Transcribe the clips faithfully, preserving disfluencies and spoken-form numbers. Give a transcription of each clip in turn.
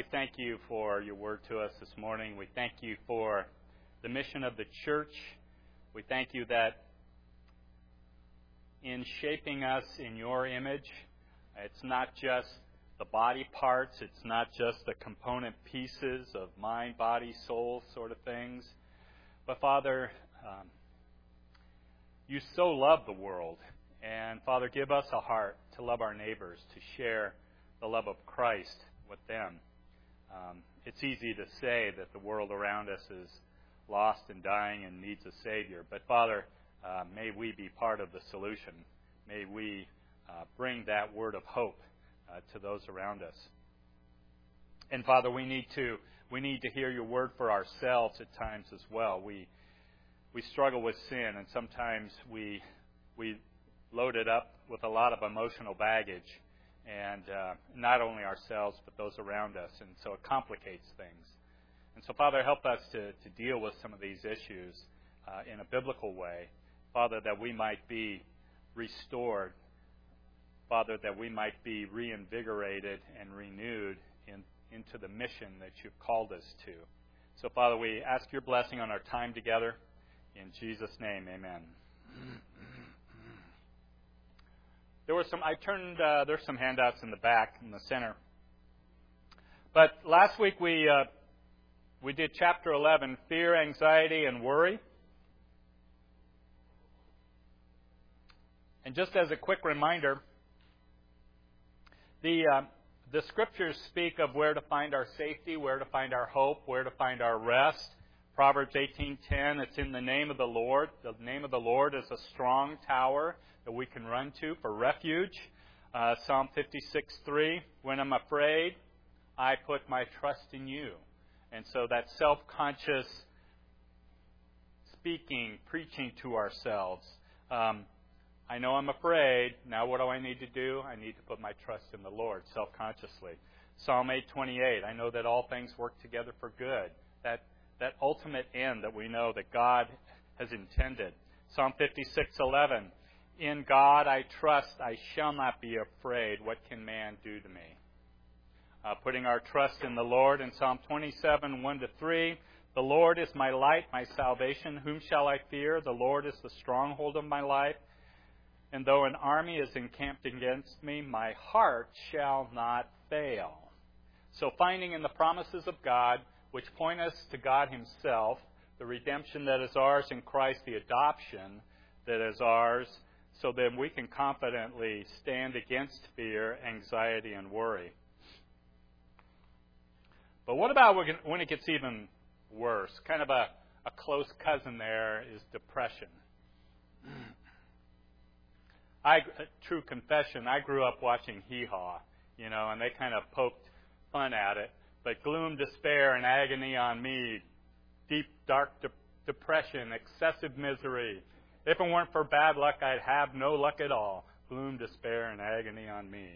thank you for your word to us this morning. We thank you for the mission of the church. We thank you that in shaping us in your image, it's not just the body parts, it's not just the component pieces of mind, body, soul sort of things. But Father, um, you so love the world. And Father, give us a heart to love our neighbors, to share the love of Christ with them. Um, it's easy to say that the world around us is lost and dying and needs a Savior. But Father, uh, may we be part of the solution. May we uh, bring that word of hope uh, to those around us. And Father, we need to we need to hear your word for ourselves at times as well. We we struggle with sin, and sometimes we we load it up with a lot of emotional baggage, and uh, not only ourselves but those around us, and so it complicates things. And so, Father, help us to, to deal with some of these issues uh, in a biblical way, Father, that we might be restored, Father, that we might be reinvigorated and renewed in, into the mission that you've called us to. So, Father, we ask your blessing on our time together. In Jesus' name, amen. There were some. I turned. Uh, there's some handouts in the back, in the center. But last week we uh, we did chapter eleven: fear, anxiety, and worry. And just as a quick reminder, the uh, the scriptures speak of where to find our safety, where to find our hope, where to find our rest. Proverbs eighteen ten. It's in the name of the Lord. The name of the Lord is a strong tower that we can run to for refuge. Uh, Psalm fifty-six three, when I'm afraid, I put my trust in you. And so that self-conscious speaking, preaching to ourselves. Um, I know I'm afraid. Now what do I need to do? I need to put my trust in the Lord self-consciously. Psalm eight twenty-eight, I know that all things work together for good. That, that ultimate end that we know that God has intended. Psalm fifty-six eleven, in God I trust, I shall not be afraid. What can man do to me? Uh, putting our trust in the Lord in Psalm twenty-seven, one to three. The Lord is my light, my salvation. Whom shall I fear? The Lord is the stronghold of my life. And though an army is encamped against me, my heart shall not fail. So finding in the promises of God, which point us to God Himself, the redemption that is ours in Christ, the adoption that is ours, so that we can confidently stand against fear, anxiety, and worry. But what about when it gets even worse? Kind of a, a close cousin there is depression. I, true confession, I grew up watching Hee Haw, you know, and they kind of poked fun at it. But gloom, despair, and agony on me, deep, dark de- depression, excessive misery. If it weren't for bad luck, I'd have no luck at all. Gloom, despair, and agony on me.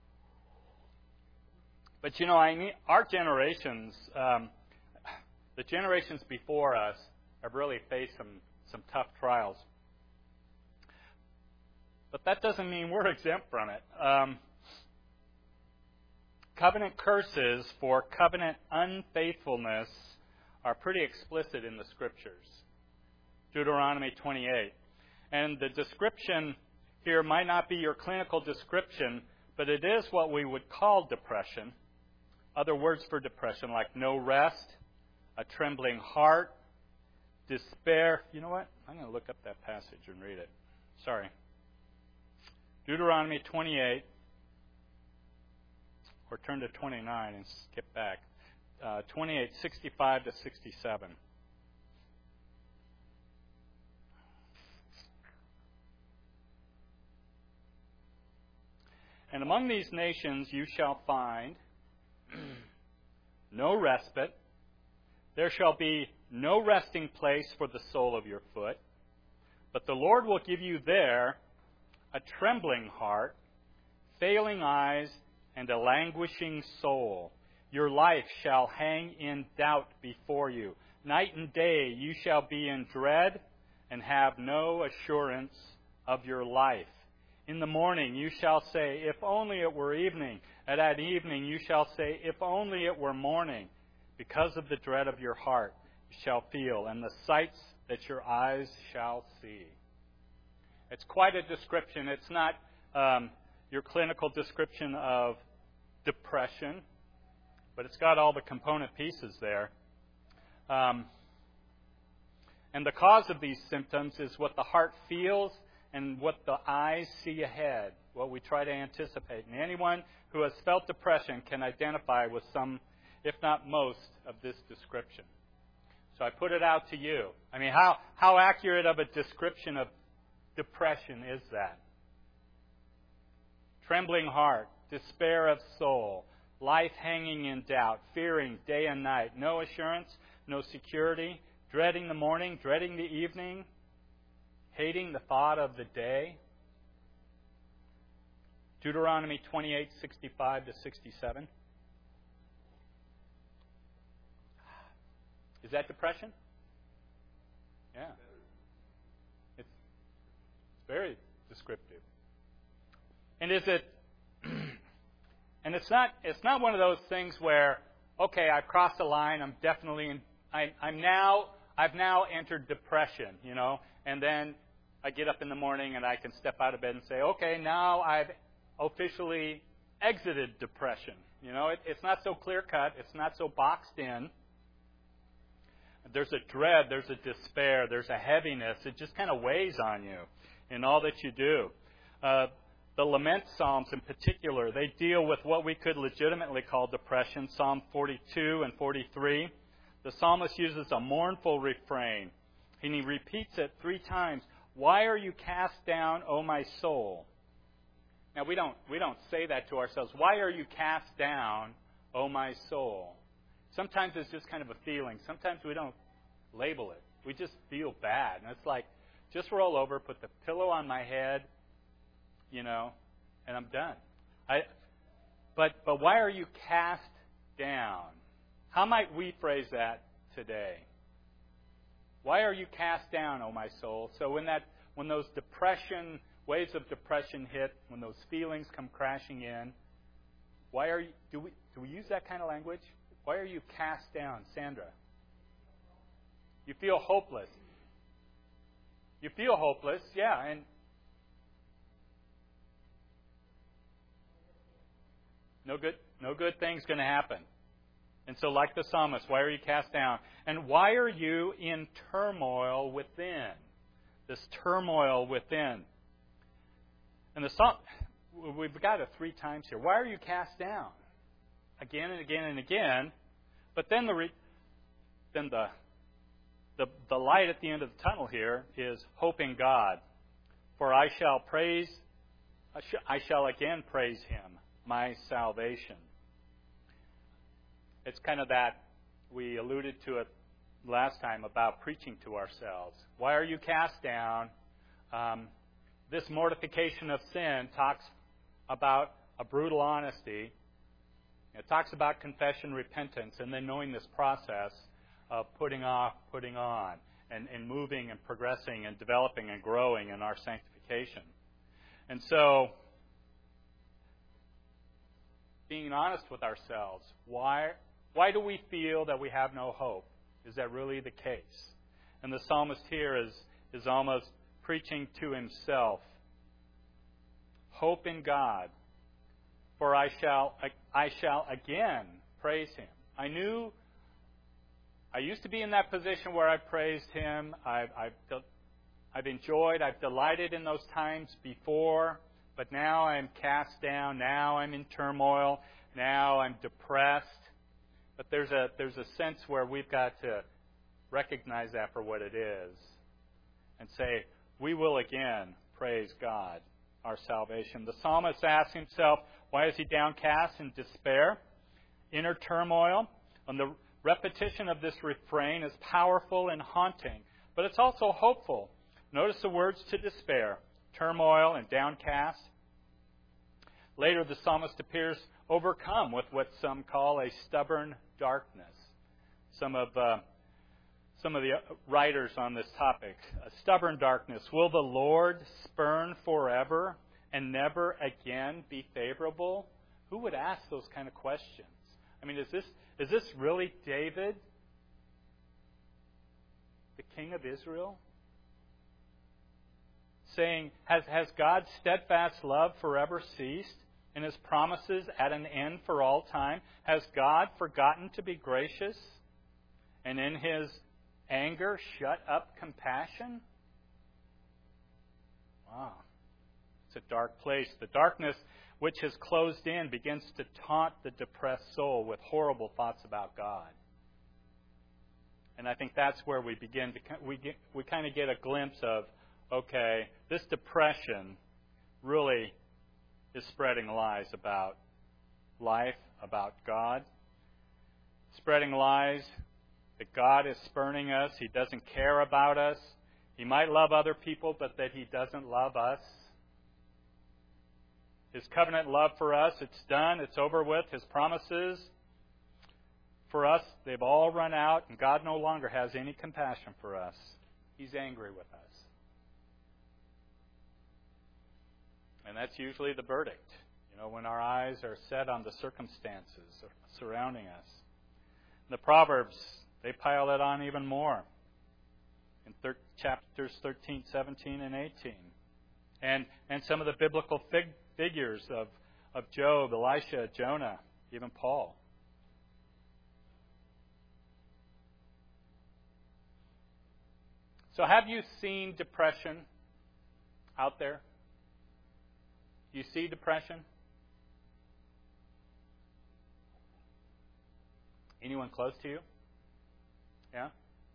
But, you know, I need, our generations, um, the generations before us have really faced some, some tough trials. But that doesn't mean we're exempt from it. Um, covenant curses for covenant unfaithfulness are pretty explicit in the Scriptures. Deuteronomy twenty-eight. And the description here might not be your clinical description, but it is what we would call depression. Other words for depression, like no rest, a trembling heart, despair. You know what? I'm going to look up that passage and read it. Sorry. Deuteronomy twenty-eight, or turn to twenty-nine and skip back. Uh, twenty-eight, sixty-five to sixty-seven. And among these nations you shall find no respite. There shall be no resting place for the sole of your foot. But the Lord will give you there a trembling heart, failing eyes, and a languishing soul. Your life shall hang in doubt before you. Night and day you shall be in dread and have no assurance of your life. In the morning you shall say, if only it were evening. And at evening you shall say, if only it were morning. Because of the dread of your heart you shall feel, and the sights that your eyes shall see. It's quite a description. It's not um, your clinical description of depression, but it's got all the component pieces there. Um, and the cause of these symptoms is what the heart feels and what the eyes see ahead, what we try to anticipate. And anyone who has felt depression can identify with some, if not most, of this description. So I put it out to you. I mean, how, how accurate of a description of depression is that? Trembling heart, despair of soul, life hanging in doubt, fearing day and night, no assurance, no security, dreading the morning, dreading the evening, hating the thought of the day. Deuteronomy twenty-eight, sixty-five to sixty-seven. Is that depression? Yeah. It's, it's very descriptive. And is it and it's not it's not one of those things where, okay, I've crossed the line, I'm definitely in I I'm now I've now entered depression, you know, and then I get up in the morning and I can step out of bed and say, okay, now I've officially exited depression. You know, it, it's not so clear-cut. It's not so boxed in. There's a dread. There's a despair. There's a heaviness. It just kind of weighs on you in all that you do. Uh, the lament psalms in particular, they deal with what we could legitimately call depression. Psalm forty-two and forty-three. The psalmist uses a mournful refrain, and he repeats it three times. Why are you cast down, O my soul? Now, we don't we don't say that to ourselves. Why are you cast down, O my soul? Sometimes it's just kind of a feeling. Sometimes we don't label it. We just feel bad. And it's like, just roll over, put the pillow on my head, you know, and I'm done. I, but but why are you cast down? How might we phrase that today? Why are you cast down, O my soul? So when that, when those depression, waves of depression hit, when those feelings come crashing in, why are you, do we, do we use that kind of language? Why are you cast down, Sandra? You feel hopeless. You feel hopeless, yeah, and no good, no good thing's going to happen. And so, like the psalmist, why are you cast down? And why are you in turmoil within? This turmoil within. And the psalm, we've got it three times here. Why are you cast down? Again and again and again. But then the re, then the, the the light at the end of the tunnel here is hope in God. For I shall praise, I, sh- I shall again praise Him, my salvation. It's kind of that, we alluded to it last time about preaching to ourselves. Why are you cast down? Um, this mortification of sin talks about a brutal honesty. It talks about confession, repentance, and then knowing this process of putting off, putting on, and, and moving and progressing and developing and growing in our sanctification. And so, being honest with ourselves, why... Why do we feel that we have no hope? Is that really the case? And the psalmist here is, is almost preaching to himself. Hope in God, for I shall I shall again praise Him. I knew I used to be in that position where I praised Him. I've, I've, I've enjoyed, I've delighted in those times before, but now I'm cast down. Now I'm in turmoil. Now I'm depressed. But there's a there's a sense where we've got to recognize that for what it is and say, we will again praise God, our salvation. The psalmist asks himself, why is he downcast in despair, inner turmoil? And the repetition of this refrain is powerful and haunting, but it's also hopeful. Notice the words to despair, turmoil and downcast. Later, the psalmist appears overcome with what some call a stubborn darkness. Some of uh, some of the writers on this topic, a stubborn darkness. Will the Lord spurn forever and never again be favorable? Who would ask those kind of questions? I mean, is this is this really David, the king of Israel? Saying, has, has God's steadfast love forever ceased, and His promises at an end for all time? Has God forgotten to be gracious, and in His anger shut up compassion? Wow. It's a dark place. The darkness which has closed in begins to taunt the depressed soul with horrible thoughts about God. And I think that's where we begin to we get, we kind of get a glimpse of, okay, this depression really is spreading lies about life, about God. Spreading lies that God is spurning us, He doesn't care about us. He might love other people, but that He doesn't love us. His covenant love for us, it's done, it's over with. His promises for us, they've all run out, and God no longer has any compassion for us. He's angry with us. And that's usually the verdict, you know, when our eyes are set on the circumstances surrounding us. The Proverbs, they pile it on even more in thir- chapters thirteen, seventeen, and eighteen. And and some of the biblical fig- figures of, of Job, Elisha, Jonah, even Paul. So have you seen depression out there? Do you see depression? Anyone close to you? Yeah?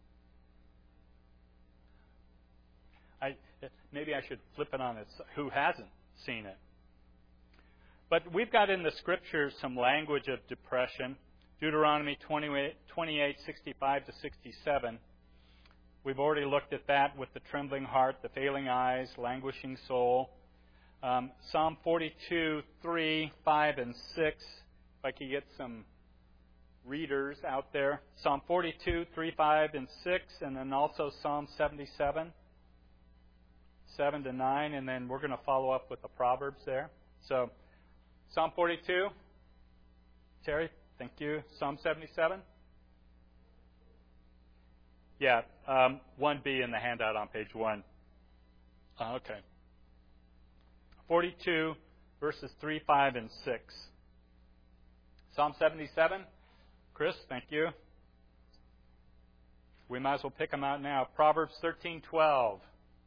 I maybe I should flip it on its who hasn't seen it. But we've got in the Scriptures some language of depression. Deuteronomy twenty-eight, sixty-five to sixty-seven. We've already looked at that with the trembling heart, the failing eyes, languishing soul. Um, Psalm forty-two, three, five, and six. If I could get some readers out there. Psalm forty-two, three, five, and six, and then also Psalm seventy-seven, seven to nine, and then we're going to follow up with the Proverbs there. So, Psalm forty-two. Terry, thank you. Psalm seventy-seven. Yeah, um, one B in the handout on page one. Uh, okay. forty-two, verses three, five, and six. Psalm seventy-seven. Chris, thank you. We might as well pick them out now. Proverbs thirteen, twelve.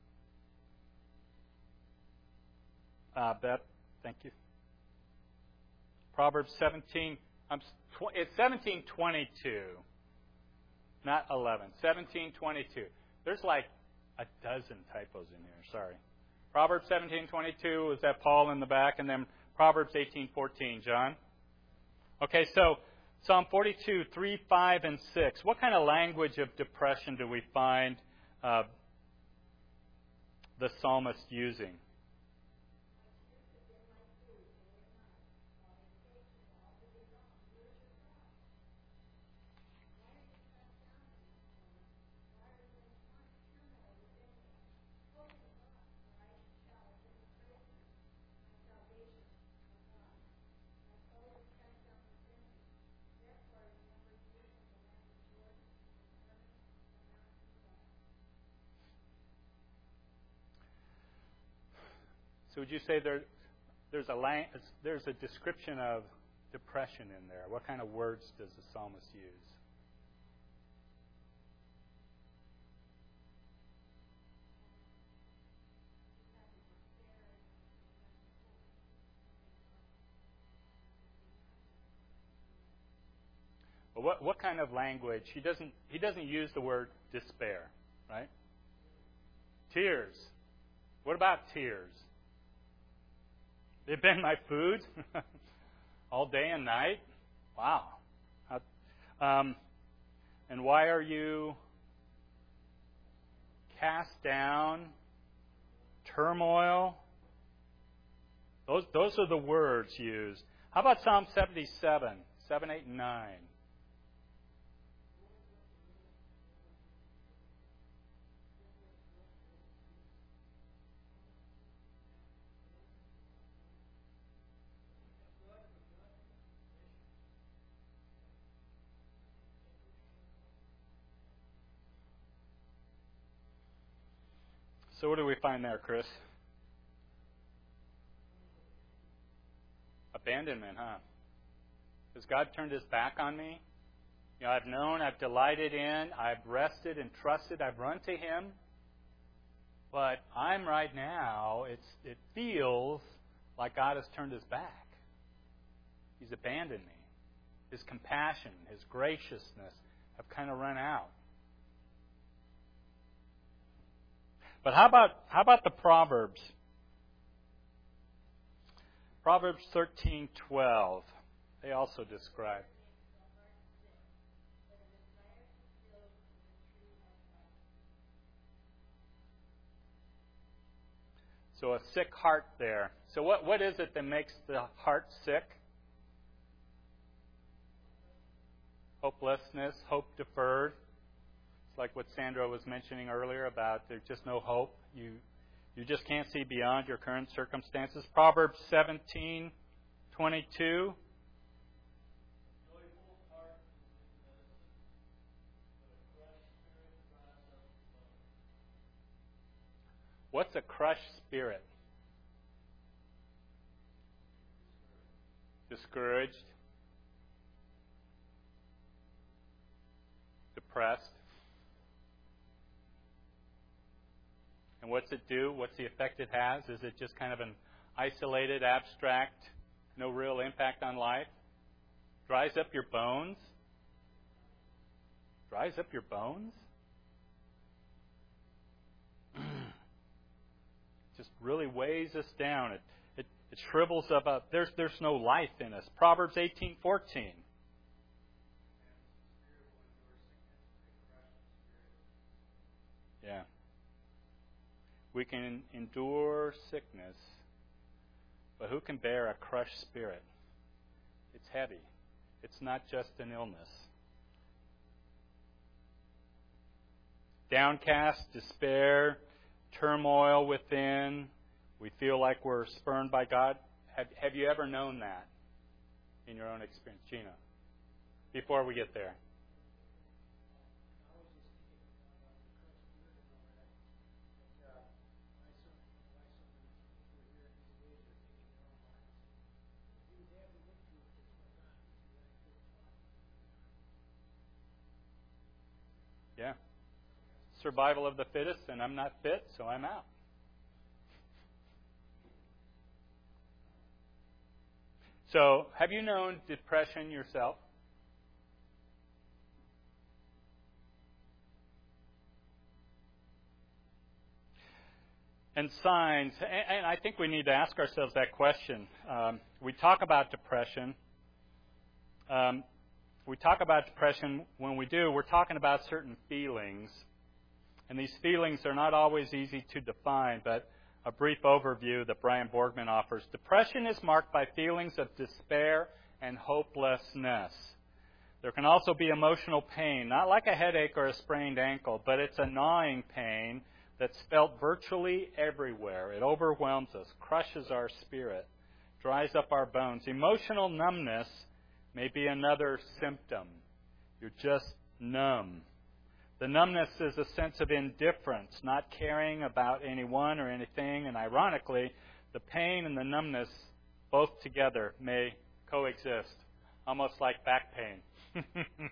Uh, Beth, thank you. Proverbs seventeen. Um, it's seventeen twenty-two, not eleven. seventeen twenty-two. There's like a dozen typos in here. Sorry. Proverbs seventeen twenty-two is that Paul in the back, and then Proverbs eighteen fourteen. John. Okay, so Psalm forty-two, three, five, and six. What kind of language of depression do we find uh, the psalmist using? So would you say there, there's a lang- there's a description of depression in there? What kind of words does the psalmist use? Well, what what kind of language? He doesn't he doesn't use the word despair, right? Tears. What about tears? They've been my food all day and night. Wow. How, um, and why are you cast down? Turmoil. Those those are the words used. How about Psalm seventy-seven, seven, eight, and nine? So what do we find there, Chris? Abandonment, huh? Has God turned his back on me? You know, I've known, I've delighted in, I've rested and trusted, I've run to him. But I'm right now, it's, it feels like God has turned his back. He's abandoned me. His compassion, his graciousness have kind of run out. But how about how about the Proverbs? Proverbs thirteen twelve. They also describe. So a sick heart there. So what, what is it that makes the heart sick? Hopelessness, hope deferred. It's like what Sandra was mentioning earlier about there's just no hope. You you just can't see beyond your current circumstances. Proverbs seventeen twenty-two. What's a crushed spirit? Discouraged. Depressed. And what's it do? What's the effect it has? Is it just kind of an isolated, abstract, no real impact on life? Dries up your bones? Dries up your bones? Just really weighs us down. It, it, it shrivels up. A, there's, there's no life in us. Proverbs eighteen fourteen. Yeah. We can endure sickness, but who can bear a crushed spirit? It's heavy. It's not just an illness. Downcast, despair, turmoil within. We feel like we're spurned by God. Have, have you ever known that in your own experience? Gina, before we get there. Yeah. Survival of the fittest, and I'm not fit, so I'm out. So, have you known depression yourself? And signs, and I think we need to ask ourselves that question. Um, we talk about depression. Um, we talk about depression. When we do, we're talking about certain feelings. And these feelings are not always easy to define, but a brief overview that Brian Borgman offers. Depression is marked by feelings of despair and hopelessness. There can also be emotional pain, not like a headache or a sprained ankle, but it's a gnawing pain that's felt virtually everywhere. It overwhelms us, crushes our spirit, dries up our bones. Emotional numbness may be another symptom. You're just numb. The numbness is a sense of indifference, not caring about anyone or anything. And ironically, the pain and the numbness both together may coexist, almost like back pain.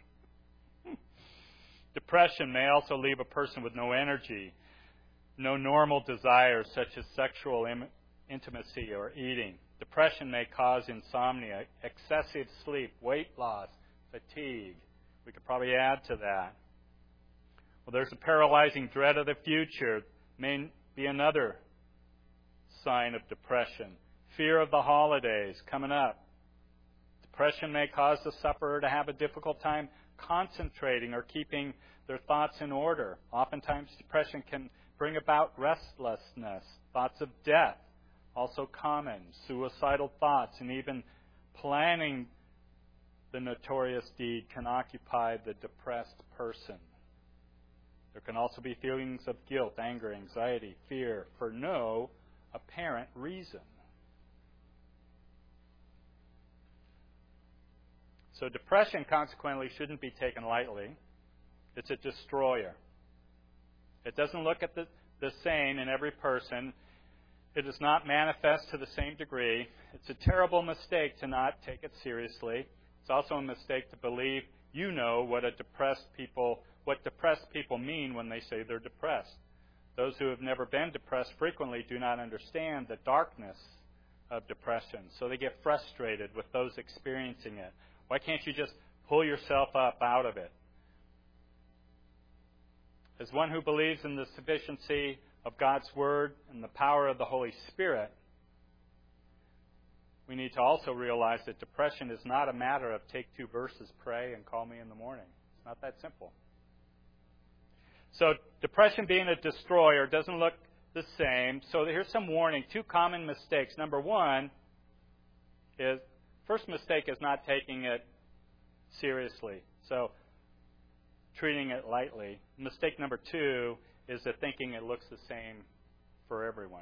Depression may also leave a person with no energy, no normal desires such as sexual im- intimacy or eating. Depression may cause insomnia, excessive sleep, weight loss, fatigue. We could probably add to that. Well, there's a paralyzing dread of the future. May be another sign of depression. Fear of the holidays coming up. Depression may cause the sufferer to have a difficult time concentrating or keeping their thoughts in order. Oftentimes, depression can bring about restlessness, thoughts of death, also common, suicidal thoughts, and even planning the notorious deed can occupy the depressed person. There can also be feelings of guilt, anger, anxiety, fear for no apparent reason. So depression, consequently, shouldn't be taken lightly. It's a destroyer. It doesn't look at the, the same in every person. It does not manifest to the same degree. It's a terrible mistake to not take it seriously. It's also a mistake to believe you know what a depressed people, what depressed people mean when they say they're depressed. Those who have never been depressed frequently do not understand the darkness of depression, so they get frustrated with those experiencing it. Why can't you just pull yourself up out of it? As one who believes in the sufficiency of God's Word and the power of the Holy Spirit, we need to also realize that depression is not a matter of take two verses, pray, and call me in the morning. It's not that simple. So depression being a destroyer doesn't look the same. So here's some warning. Two common mistakes. Number one is, first mistake is not taking it seriously. So treating it lightly. Mistake number two is that thinking it looks the same for everyone.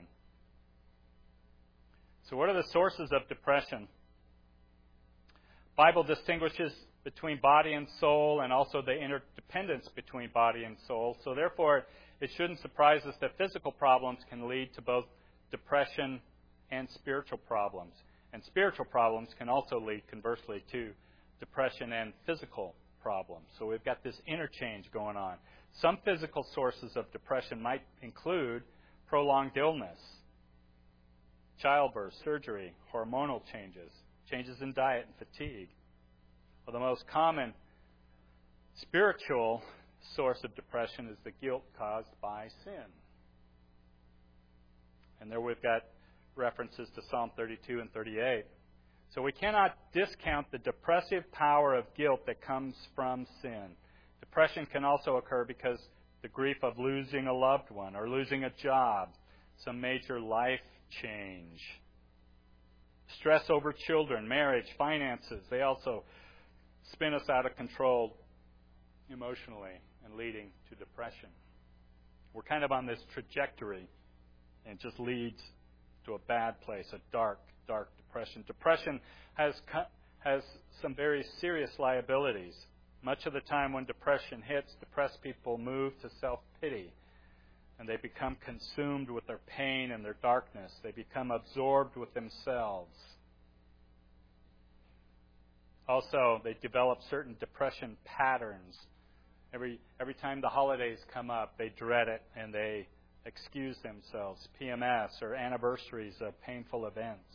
So what are the sources of depression? The Bible distinguishes between body and soul and also the interdependence between body and soul. So therefore, it shouldn't surprise us that physical problems can lead to both depression and spiritual problems. And spiritual problems can also lead, conversely, to depression and physical problems. So we've got this interchange going on. Some physical sources of depression might include prolonged illness, childbirth, surgery, hormonal changes, changes in diet, and fatigue. Well, the most common spiritual source of depression is the guilt caused by sin. And there we've got references to Psalm thirty-two and thirty-eight. So we cannot discount the depressive power of guilt that comes from sin. Depression can also occur because the grief of losing a loved one or losing a job, some major life change. Stress over children, marriage, finances, they also spin us out of control emotionally and leading to depression. We're kind of on this trajectory, and it just leads to a bad place, a dark, dark depression. Depression has has some very serious liabilities. Much of the time when depression hits, depressed people move to self-pity, and they become consumed with their pain and their darkness. They become absorbed with themselves. Also, they develop certain depression patterns. Every every time the holidays come up, they dread it and they excuse themselves. P M S or anniversaries of painful events.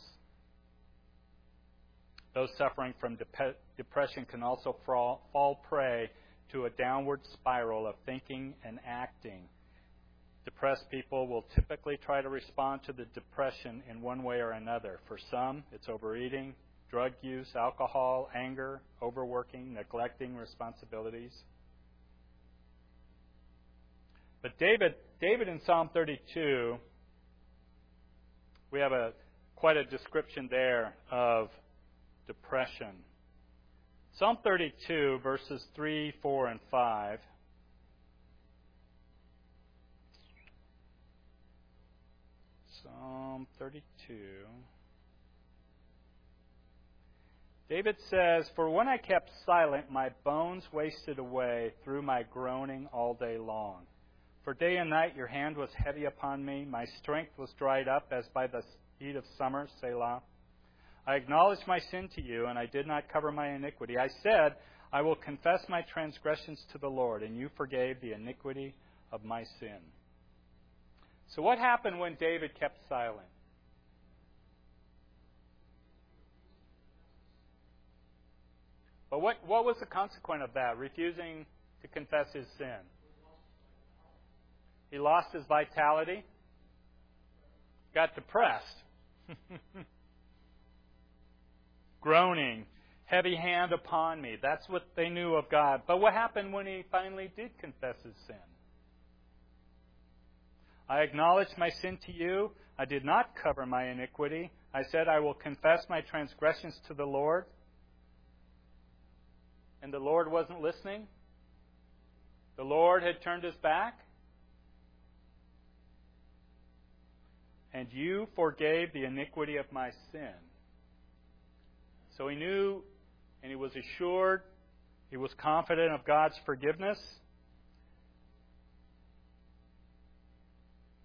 Those suffering from de- depression can also fall, fall prey to a downward spiral of thinking and acting. Depressed people will typically try to respond to the depression in one way or another. For some, it's overeating, drug use, alcohol, anger, overworking, neglecting responsibilities. But David, David in Psalm thirty-two, we have a quite a description there of depression. Psalm thirty-two, verses three, four, and five. Psalm thirty-two. David says, "For when I kept silent, my bones wasted away through my groaning all day long. For day and night your hand was heavy upon me. My strength was dried up as by the heat of summer, Selah. I acknowledged my sin to you, and I did not cover my iniquity. I said, I will confess my transgressions to the Lord, and you forgave the iniquity of my sin." So what happened when David kept silent? But what, what was the consequence of that, refusing to confess his sin? He lost his vitality, got depressed, groaning, heavy hand upon me. That's what they knew of God. But what happened when he finally did confess his sin? I acknowledged my sin to you. I did not cover my iniquity. I said, I will confess my transgressions to the Lord. And the Lord wasn't listening. The Lord had turned his back. And you forgave the iniquity of my sin. So he knew and he was assured, he was confident of God's forgiveness.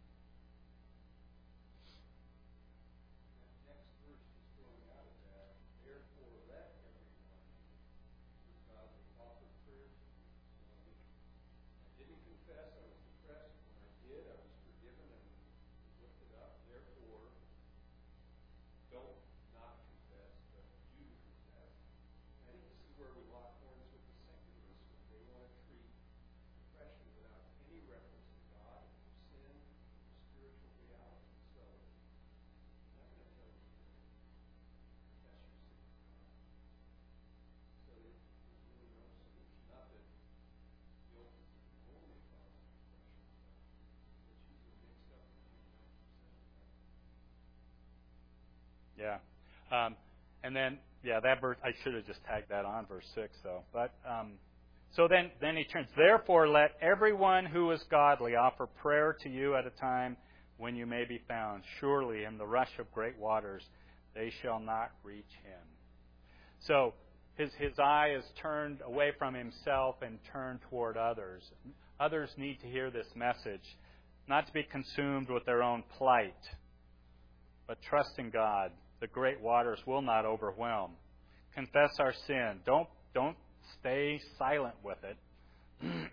Yeah. Um, and then, yeah, that verse, I should have just tagged that on, verse six, though. But, um, so then, then he turns, therefore let everyone who is godly offer prayer to you at a time when you may be found. Surely in the rush of great waters they shall not reach him. So his, his eye is turned away from himself and turned toward others. Others need to hear this message, not to be consumed with their own plight, but trust in God. The great waters will not overwhelm. Confess our sin. Don't, don't stay silent with it.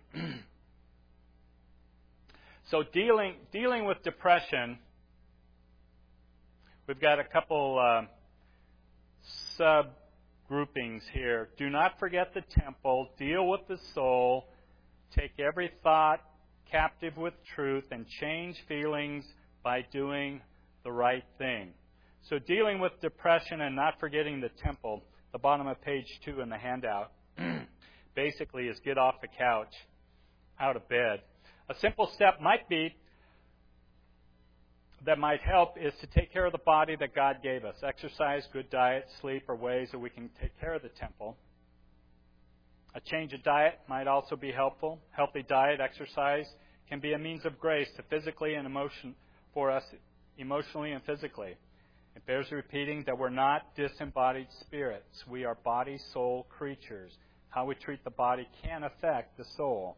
So dealing, dealing with depression, we've got a couple uh, sub-groupings here. Do not forget the temple. Deal with the soul. Take every thought captive with truth and change feelings by doing the right thing. So dealing with depression and not forgetting the temple, the bottom of page two in the handout, basically is get off the couch, out of bed. A simple step might be, that might help, is to take care of the body that God gave us. Exercise, good diet, sleep are ways that we can take care of the temple. A change of diet might also be helpful. Healthy diet, exercise can be a means of grace to physically and emotion for us, emotionally and physically. It bears repeating that we're not disembodied spirits. We are body-soul creatures. How we treat the body can affect the soul.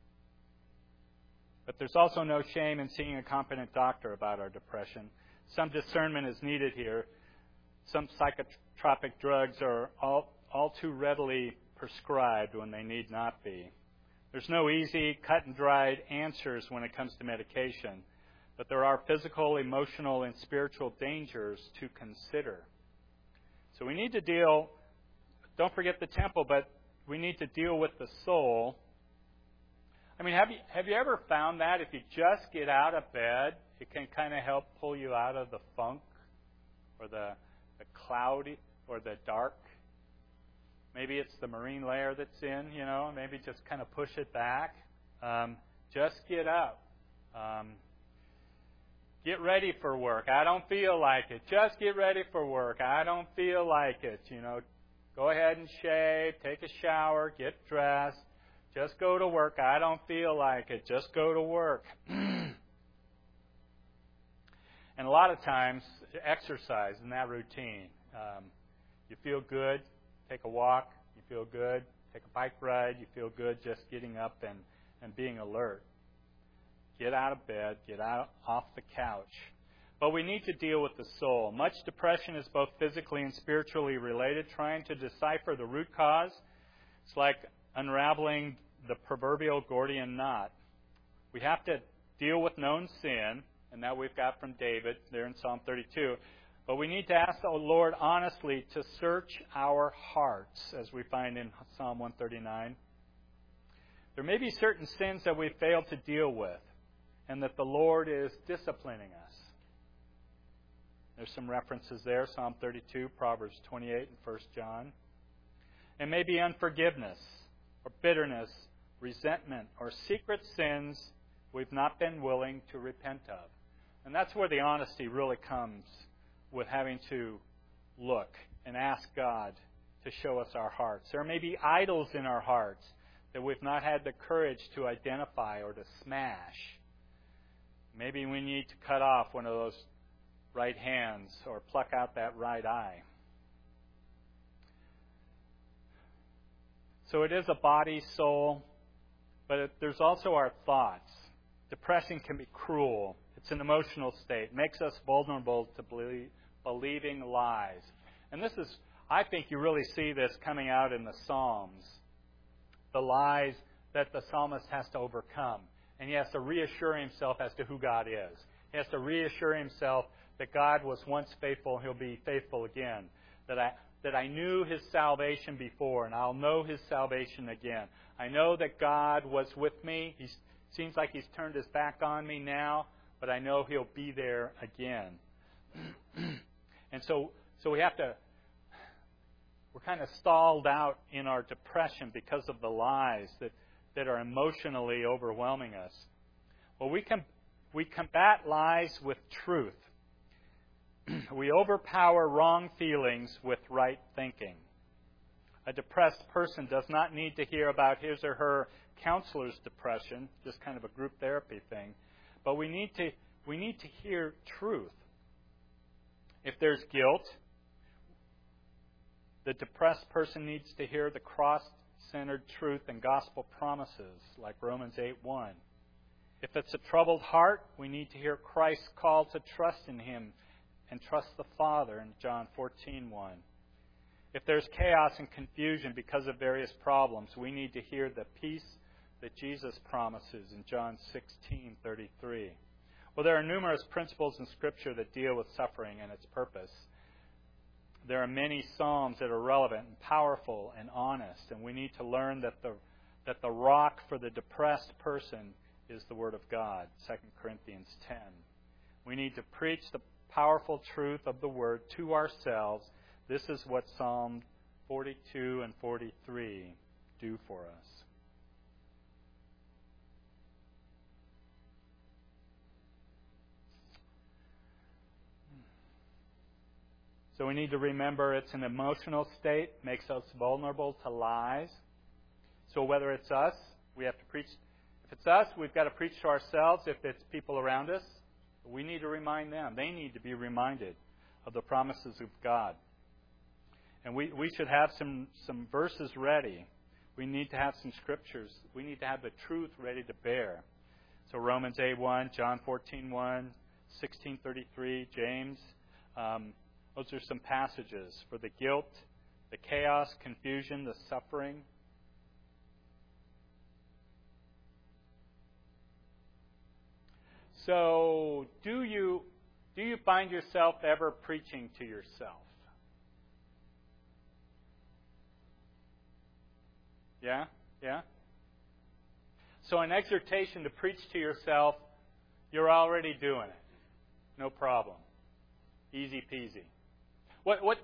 But there's also no shame in seeing a competent doctor about our depression. Some discernment is needed here. Some psychotropic drugs are all, all too readily prescribed when they need not be. There's no easy, cut-and-dried answers when it comes to medication, but there are physical, emotional, and spiritual dangers to consider. So we need to deal, don't forget the temple, but we need to deal with the soul. I mean, have you have you ever found that if you just get out of bed, it can kind of help pull you out of the funk or the, the cloudy or the dark? Maybe it's the marine layer that's in, you know, maybe just kind of push it back. Um, just get up. Um, get ready for work. I don't feel like it. Just get ready for work. I don't feel like it. You know, go ahead and shave, take a shower, get dressed. Just go to work. I don't feel like it. Just go to work. And a lot of times, exercise in that routine. Um, you feel good. Take a walk, you feel good. Take a bike ride, you feel good just getting up and, and being alert. Get out of bed, get out off the couch. But we need to deal with the soul. Much depression is both physically and spiritually related. Trying to decipher the root cause, it's like unraveling the proverbial Gordian knot. We have to deal with known sin, and that we've got from David there in Psalm thirty-two. But we need to ask the Lord honestly to search our hearts, as we find in Psalm one thirty-nine. There may be certain sins that we failed to deal with, and that the Lord is disciplining us. There's some references there, Psalm thirty-two, Proverbs twenty-eight, and First John. And maybe unforgiveness, or bitterness, resentment, or secret sins we've not been willing to repent of. And that's where the honesty really comes, with having to look and ask God to show us our hearts. There may be idols in our hearts that we've not had the courage to identify or to smash. Maybe we need to cut off one of those right hands or pluck out that right eye. So it is a body, soul, but it, there's also our thoughts. Depression can be cruel. It's an emotional state. It makes us vulnerable to believe, believing lies. And this is, I think you really see this coming out in the Psalms. The lies that the psalmist has to overcome. And he has to reassure himself as to who God is. He has to reassure himself that God was once faithful and he'll be faithful again. That I, that I knew his salvation before and I'll know his salvation again. I know that God was with me. He seems like he's turned his back on me now, but I know he'll be there again. And so so we have to, we're kind of stalled out in our depression because of the lies that, that are emotionally overwhelming us. Well, we can we combat lies with truth. We overpower wrong feelings with right thinking. A depressed person does not need to hear about his or her counselor's depression, just kind of a group therapy thing, but we need to we need to hear truth. If there's guilt, the depressed person needs to hear the cross-centered truth and gospel promises, like Romans eight one. If it's a troubled heart, we need to hear Christ's call to trust in Him and trust the Father in John fourteen one. If there's chaos and confusion because of various problems, we need to hear the peace that Jesus promises in John sixteen thirty-three. Well, there are numerous principles in Scripture that deal with suffering and its purpose. There are many psalms that are relevant and powerful and honest, and we need to learn that the that the rock for the depressed person is the Word of God, Second Corinthians ten. We need to preach the powerful truth of the Word to ourselves. This is what Psalm forty-two and forty-three do for us. So we need to remember it's an emotional state, makes us vulnerable to lies. So whether it's us, we have to preach. If it's us, we've got to preach to ourselves. If it's people around us, we need to remind them. They need to be reminded of the promises of God. And we, we should have some, some verses ready. We need to have some scriptures. We need to have the truth ready to bear. So Romans eight one, John fourteen one, sixteen thirty-three, James. Um, those are some passages for the guilt, the chaos, confusion, the suffering. So do you do you find yourself ever preaching to yourself? Yeah? Yeah? So an exhortation to preach to yourself, you're already doing it. No problem. Easy peasy. What what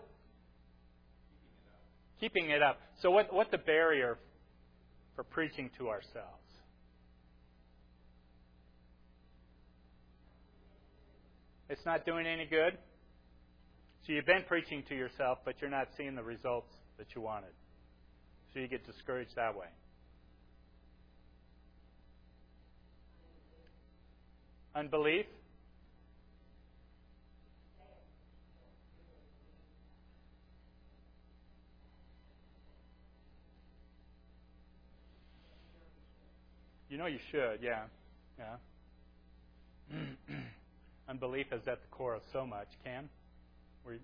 keeping it up. So what what's the barrier for preaching to ourselves? It's not doing any good? So you've been preaching to yourself, but you're not seeing the results that you wanted. So you get discouraged that way. Unbelief? You know you should, yeah. Yeah. Unbelief is at the core of so much. Cam? Were you...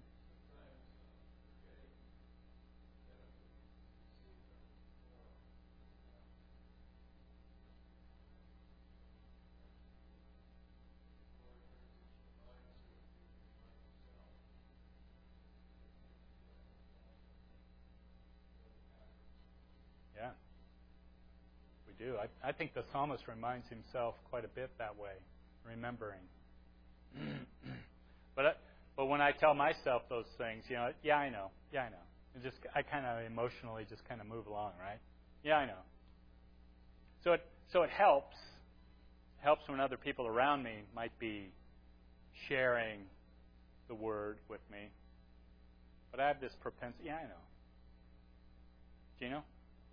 Yeah. We do. I, I think the psalmist reminds himself quite a bit that way, remembering. but I, but when I tell myself those things, you know, yeah, I know, yeah, I know. It just I kind of emotionally just kind of move along, right? Yeah, I know. So it so it helps helps when other people around me might be sharing the word with me. But I have this propensity. Yeah, I know. Gino?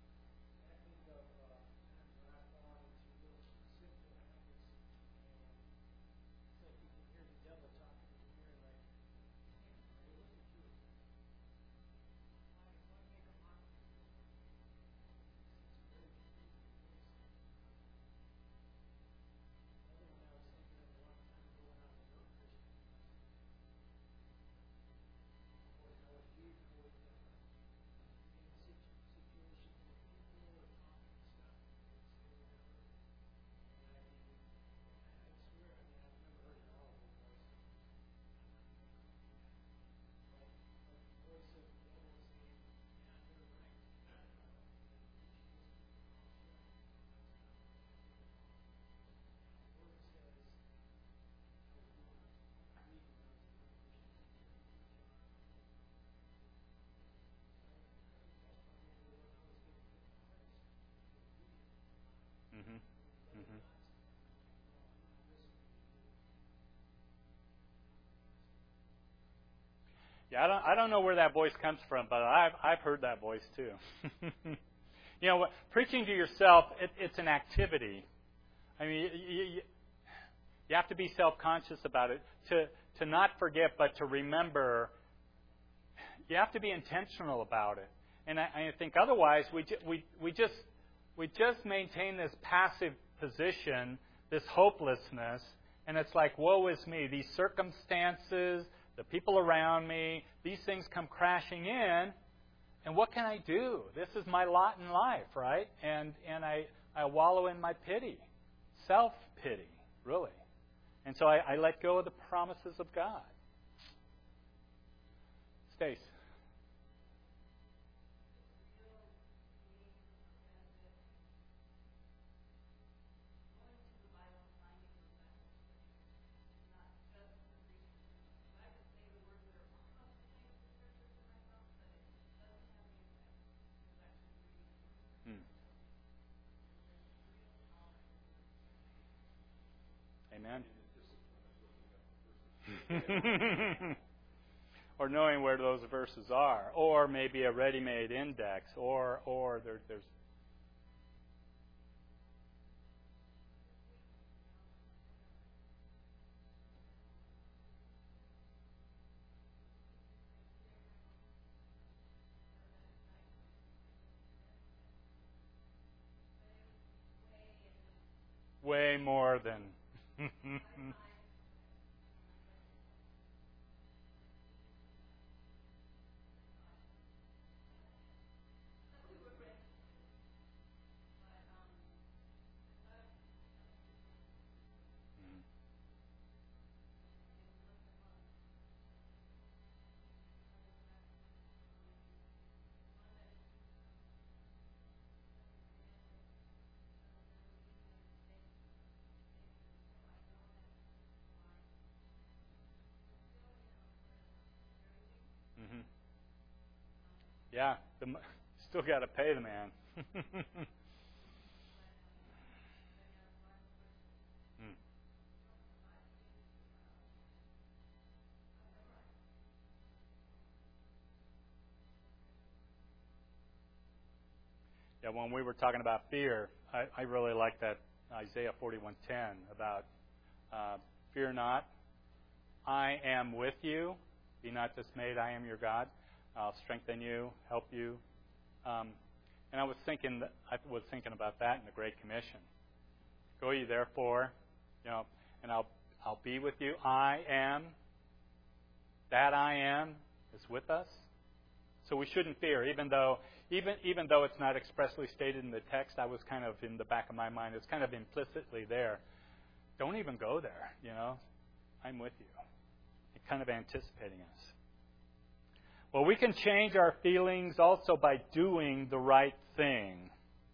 Mm-hmm. Mm-hmm. Yeah, I don't, I don't know where that voice comes from, but I've, I've heard that voice too. You know, preaching to yourself, it, it's an activity. I mean, you, you, you have to be self-conscious about it. To, to not forget, but to remember, you have to be intentional about it. And I, I think otherwise, we, ju- we, we, just, we just maintain this passive position, this hopelessness, and it's like, woe is me. These circumstances, the people around me, these things come crashing in, and what can I do? This is my lot in life, right? And and I, I wallow in my pity, self-pity, really. And so I, I let go of the promises of God. Stace. Amen. Or knowing where those verses are, or maybe a ready-made index, or or there, there's. Way more than. Mm-hmm. Yeah, the, still got to pay the man. mm. Yeah, when we were talking about fear, I, I really like that Isaiah forty-one ten about uh, fear not, I am with you. Be not dismayed, I am your God. I'll strengthen you, help you. Um, and I was thinking, I was thinking about that in the Great Commission. Go ye therefore, you know, and I'll I'll be with you. I am. That I am is with us. So we shouldn't fear, even though even even though it's not expressly stated in the text. I was kind of in the back of my mind. It's kind of implicitly there. Don't even go there. You know, I'm with you. Kind of anticipating us. Well, we can change our feelings also by doing the right thing.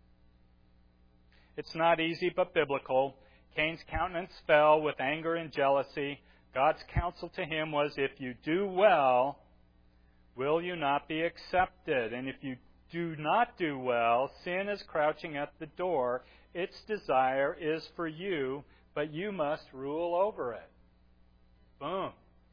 It's not easy, but biblical. Cain's countenance fell with anger and jealousy. God's counsel to him was, if you do well, will you not be accepted? And if you do not do well, sin is crouching at the door. Its desire is for you, but you must rule over it. Boom.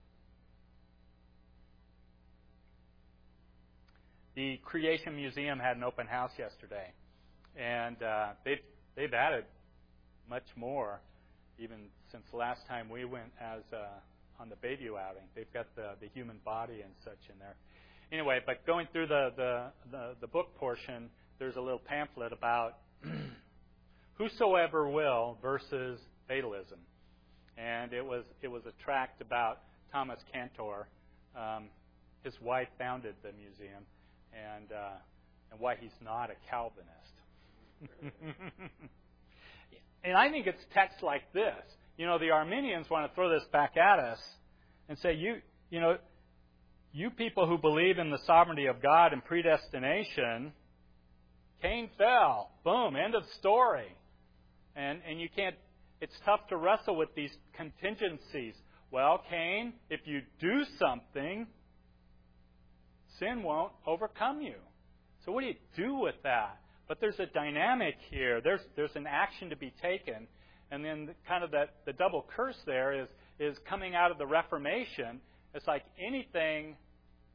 The Creation Museum had an open house yesterday, and uh, they've, they've added much more, even since the last time we went as uh, on the Bayview outing. They've got the, the human body and such in there. Anyway, but going through the, the, the, the book portion, there's a little pamphlet about whosoever will versus fatalism. And it was it was a tract about Thomas Cantor. Um, his wife founded the museum. And uh, and why he's not a Calvinist. And I think it's text like this. You know, the Arminians want to throw this back at us and say, you you know, you people who believe in the sovereignty of God and predestination, Cain fell. Boom, end of story. And and you can't, it's tough to wrestle with these contingencies. Well, Cain, if you do something, sin won't overcome you. So what do you do with that? But there's a dynamic here. There's there's an action to be taken. And then the, kind of that the double curse there is is coming out of the Reformation. It's like anything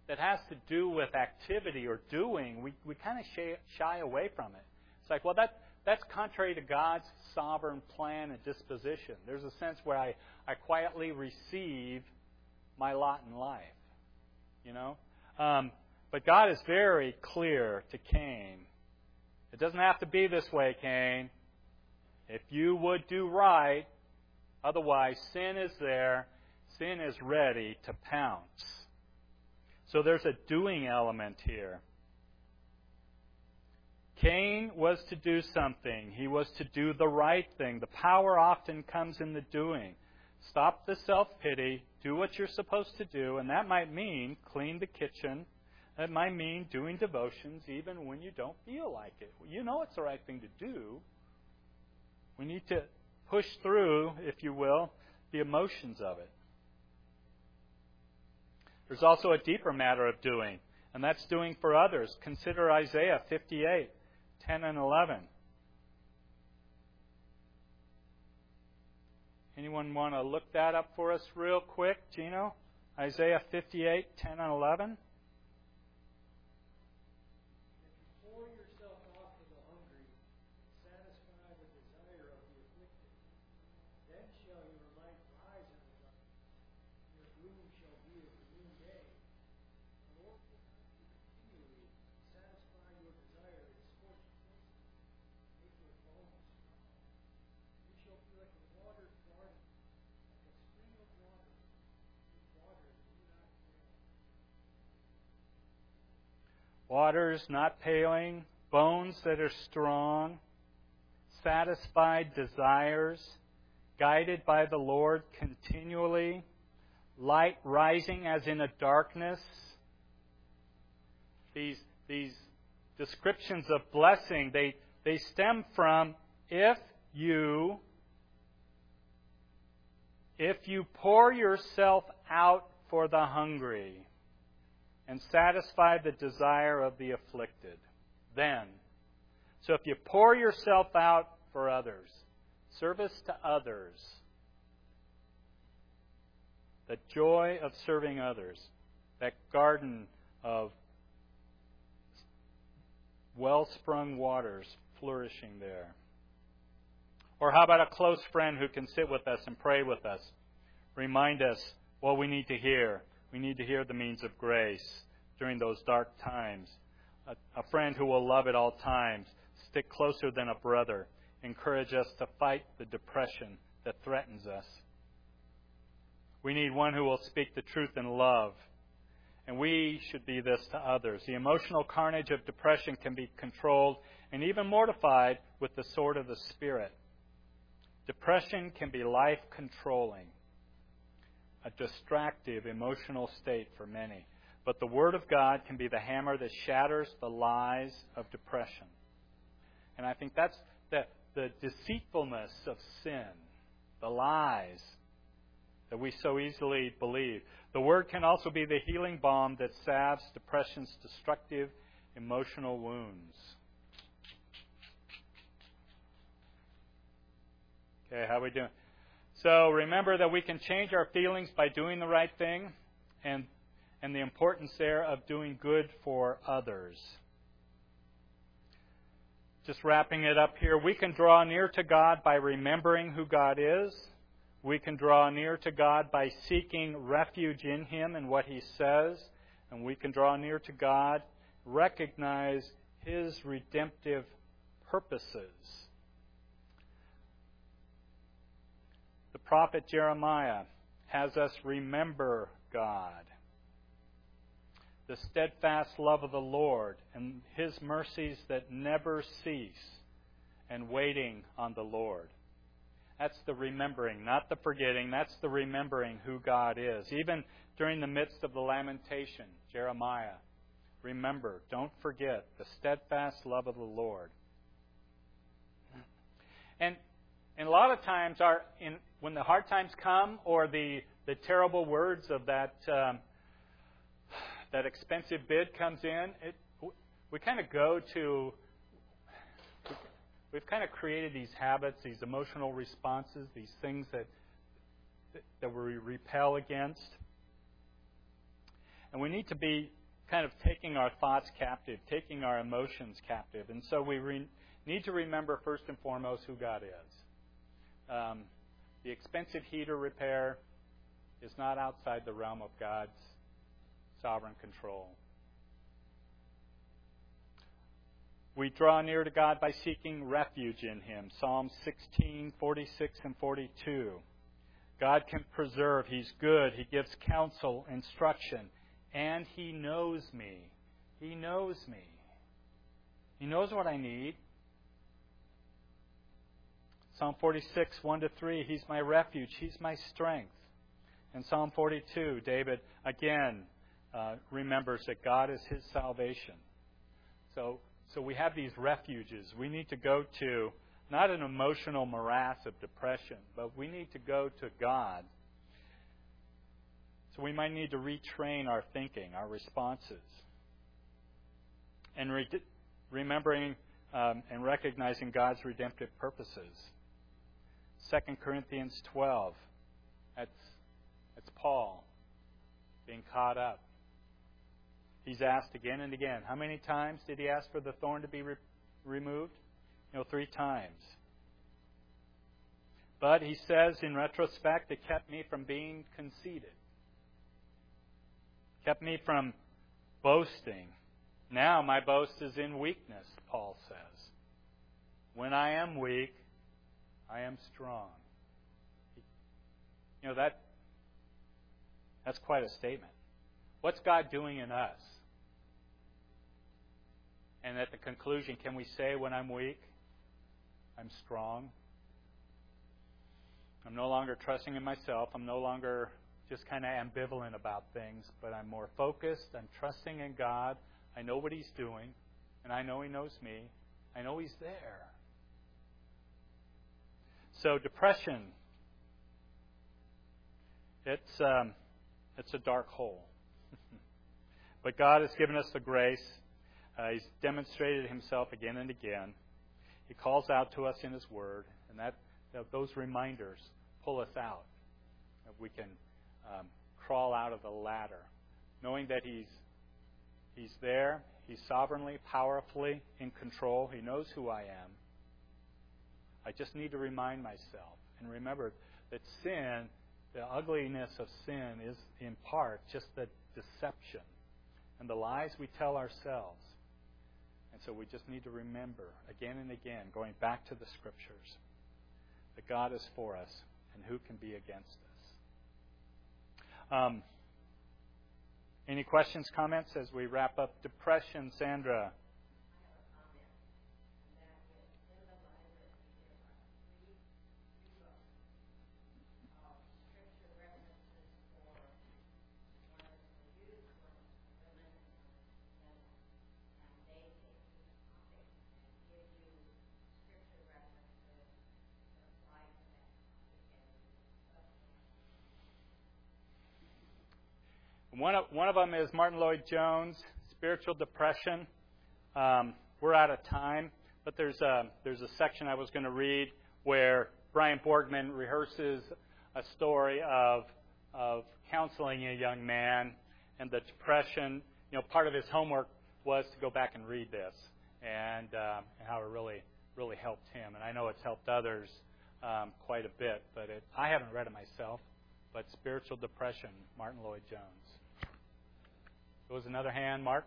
that has to do with activity or doing, we, we kind of shy, shy away from it. It's like, well, that that's contrary to God's sovereign plan and disposition. There's a sense where I, I quietly receive my lot in life, you know. Um, but God is very clear to Cain. It doesn't have to be this way, Cain. If you would do right, otherwise sin is there. Sin is ready to pounce. So there's a doing element here. Cain was to do something. He was to do the right thing. The power often comes in the doing. Stop the self-pity. Do what you're supposed to do. And that might mean clean the kitchen. That might mean doing devotions even when you don't feel like it. You know it's the right thing to do. We need to push through, if you will, the emotions of it. There's also a deeper matter of doing, and that's doing for others. Consider Isaiah fifty-eight, ten and eleven. Anyone want to look that up for us real quick, Gino? Isaiah fifty-eight, ten and eleven. Waters not paling, bones that are strong, satisfied desires, guided by the Lord continually, light rising as in a darkness. These, these descriptions of blessing, they, they stem from if you, if you pour yourself out for the hungry, and satisfy the desire of the afflicted. Then, so if you pour yourself out for others, service to others, the joy of serving others, that garden of well-sprung waters flourishing there. Or how about a close friend who can sit with us and pray with us, remind us what we need to hear. We need to hear the means of grace during those dark times. A, a friend who will love at all times, stick closer than a brother, encourage us to fight the depression that threatens us. We need one who will speak the truth in love. And we should be this to others. The emotional carnage of depression can be controlled and even mortified with the sword of the Spirit. Depression can be life-controlling, a distractive emotional state for many. But the Word of God can be the hammer that shatters the lies of depression. And I think that's the, the deceitfulness of sin, the lies that we so easily believe. The Word can also be the healing balm that salves depression's destructive emotional wounds. Okay, how are we doing? So remember that we can change our feelings by doing the right thing, and and the importance there of doing good for others. Just wrapping it up here, we can draw near to God by remembering who God is. We can draw near to God by seeking refuge in Him and what He says. And we can draw near to God, recognize His redemptive purposes. The prophet Jeremiah has us remember God, the steadfast love of the Lord, and His mercies that never cease, and waiting on the Lord. That's the remembering, not the forgetting. That's the remembering who God is. Even during the midst of the lamentation, Jeremiah, remember, don't forget the steadfast love of the Lord. And and a lot of times, our in when the hard times come, or the, the terrible words of that um, that expensive bid comes in, it, we kind of go to, we've kind of created these habits, these emotional responses, these things that that we repel against. And we need to be kind of taking our thoughts captive, taking our emotions captive. And so we re- need to remember first and foremost who God is. Um, the expensive heater repair is not outside the realm of God's sovereign control. We draw near to God by seeking refuge in Him. Psalm sixteen, forty-six, and forty-two. God can preserve. He's good. He gives counsel, instruction, and He knows me. He knows me. He knows what I need. Psalm forty-six, one to three, He's my refuge. He's my strength. In Psalm forty-two, David again uh, remembers that God is his salvation. So, so we have these refuges. We need to go to not an emotional morass of depression, but we need to go to God. So we might need to retrain our thinking, our responses. And re- remembering um, and recognizing God's redemptive purposes. Second Corinthians twelve, that's, that's Paul being caught up. He's asked again and again. How many times did he ask for the thorn to be re- removed? You know, three times. But he says, in retrospect, it kept me from being conceited. Kept me from boasting. Now my boast is in weakness, Paul says. When I am weak, I am strong. You know, that that's quite a statement. What's God doing in us? And at the conclusion, can we say, when I'm weak, I'm strong? I'm no longer trusting in myself. I'm no longer just kind of ambivalent about things, but I'm more focused. I'm trusting in God. I know what He's doing, and I know He knows me. I know He's there. So depression, it's um, it's a dark hole. But God has given us the grace. Uh, he's demonstrated Himself again and again. He calls out to us in His Word, and that, that those reminders pull us out. That we can um, crawl out of the ladder, knowing that He's He's there. He's sovereignly, powerfully in control. He knows who I am. I just need to remind myself and remember that sin, the ugliness of sin, is in part just the deception and the lies we tell ourselves. And so we just need to remember again and again, going back to the Scriptures, that God is for us and who can be against us. Um, any questions, comments as we wrap up depression, Sandra? One of, one of them is Martin Lloyd-Jones, Spiritual Depression. Um, we're out of time, but there's a, there's a section I was going to read where Brian Borgman rehearses a story of, of counseling a young man and the depression. You know, part of his homework was to go back and read this and, um, and how it really, really helped him. And I know it's helped others um, quite a bit, but it, I haven't read it myself. But Spiritual Depression, Martin Lloyd-Jones. There was another hand, Mark.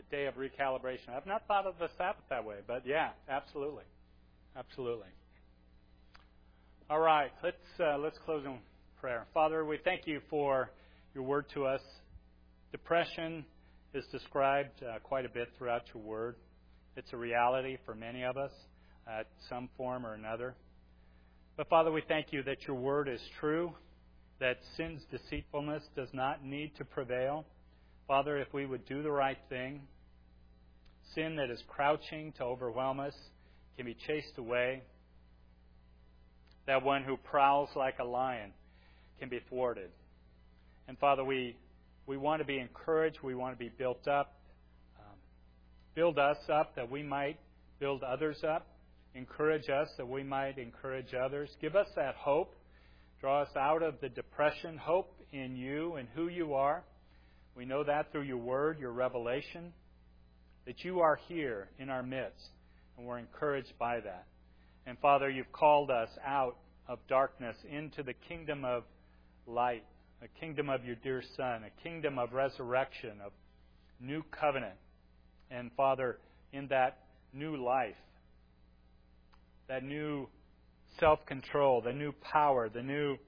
a day of recalibration. I've not thought of the Sabbath that way, but yeah, absolutely. Absolutely. All right, let's uh, let's close in prayer. Father, we thank you for your word to us. Depression is described uh, quite a bit throughout your word. It's a reality for many of us at some form or another. But Father, we thank you that your word is true, that sin's deceitfulness does not need to prevail. Father, if we would do the right thing, sin that is crouching to overwhelm us can be chased away. That one who prowls like a lion can be thwarted. And Father, we we want to be encouraged. We want to be built up. Um, build us up that we might build others up. Encourage us that we might encourage others. Give us that hope. Draw us out of the depression. Hope in you and who you are. We know that through your word, your revelation, that you are here in our midst. And we're encouraged by that. And Father, you've called us out of darkness into the kingdom of light, a kingdom of your dear Son, a kingdom of resurrection, of new covenant. And Father, in that new life, that new self-control, the new power, the new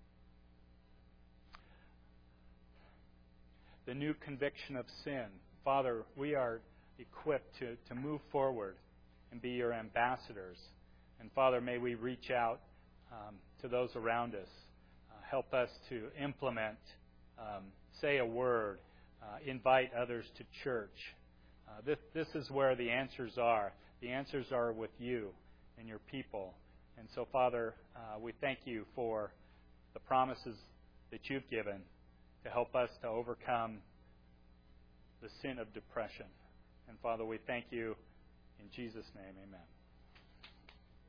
the new conviction of sin. Father, we are equipped to, to move forward and be your ambassadors. And Father, may we reach out um, to those around us. Uh, help us to implement, um, say a word, uh, invite others to church. Uh, this, this is where the answers are. The answers are with you and your people. And so, Father, uh, we thank you for the promises that you've given to help us to overcome the sin of depression. And Father, we thank you in Jesus' name. Amen.